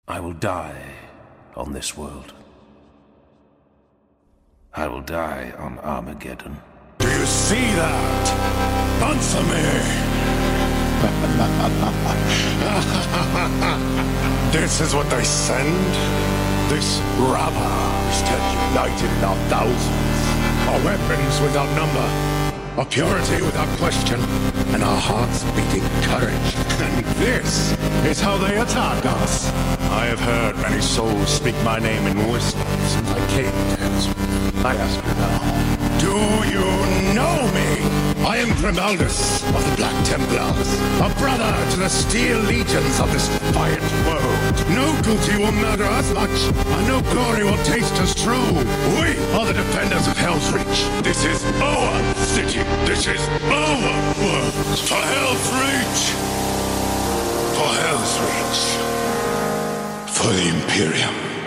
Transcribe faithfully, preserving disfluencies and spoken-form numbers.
I will die on this world. I will die on Armageddon. Do you see that? Answer me! This is what they send? This rabble is to united in our thousands, our weapons without number, our purity without question, and our hearts beating courage. And this is how they attack us. I have heard many souls speak my name in whispers since I came to Ellsworth. I ask you now, do you know me? I am Grimaldus of the Black Templars, a brother to the steel legions of this defiant world. No guilty will murder us much, and no glory will taste us true. We are the defenders of Hell's Reach. This is our city. This is our world. For Hell's Reach. For Hell's Reach. For the Imperium.